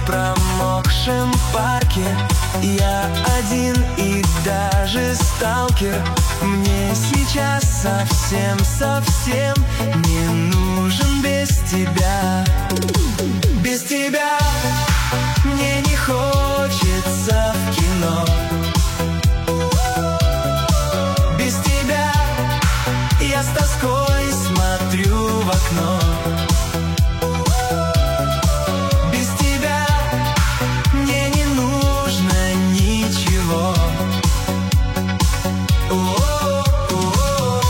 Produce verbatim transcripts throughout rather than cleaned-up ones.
промокшем парке. Я один и даже сталкер. Мне сейчас совсем-совсем не нужен без тебя. Без тебя мне не хочется в кино. Без тебя я с тоской смотрю в окно. Без тебя мне не нужно ничего. О-о-о-о.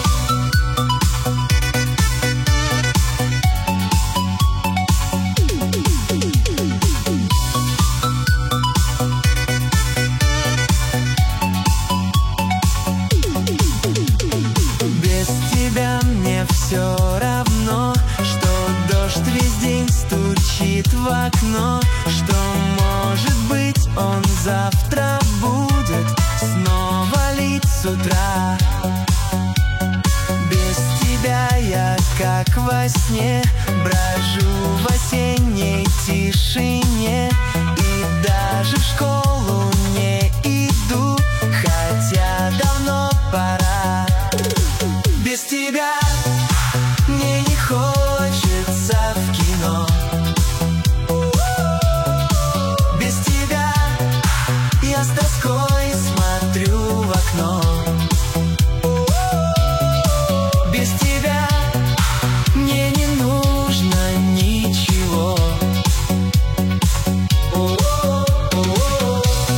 Без тебя мне все равно, что дождь весь день стучит в окно, что, может быть, он завтра будет снова лить с утра. Без тебя я как во сне брожу в осенней тишине и даже в школу не иду, хотя давно пора. Без тебя мне не хочется в кино. Без тебя я с тоской смотрю в окно. Без тебя мне не нужно ничего. О-о-о-о.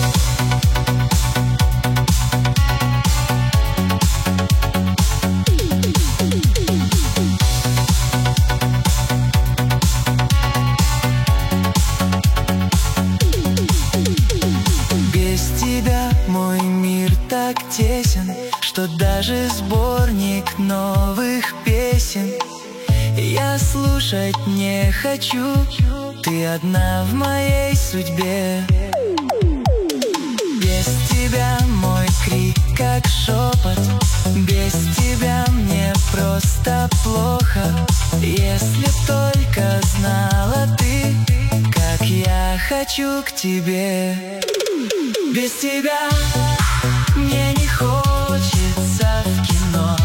Без тебя мой мир так тесен, что даже сборник новых песен я слушать не хочу. Ты одна в моей судьбе. Без тебя мой крик как шепот. Без тебя мне просто плохо. Если только знала ты, как я хочу к тебе. Без тебя мне не хочется в кино.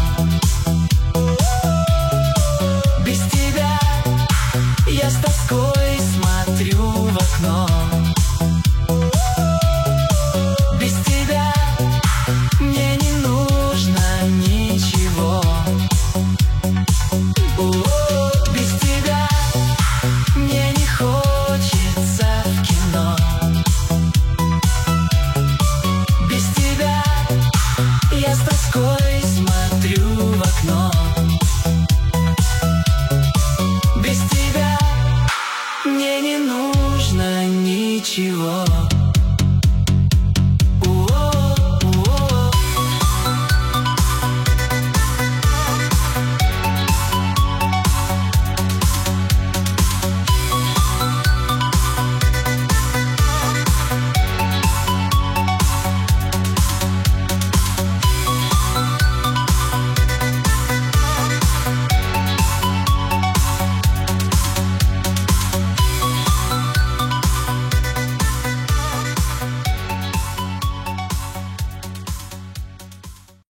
Без тебя я с тоской смотрю в окно. Без тебя мне не нужно ничего. О-о-о.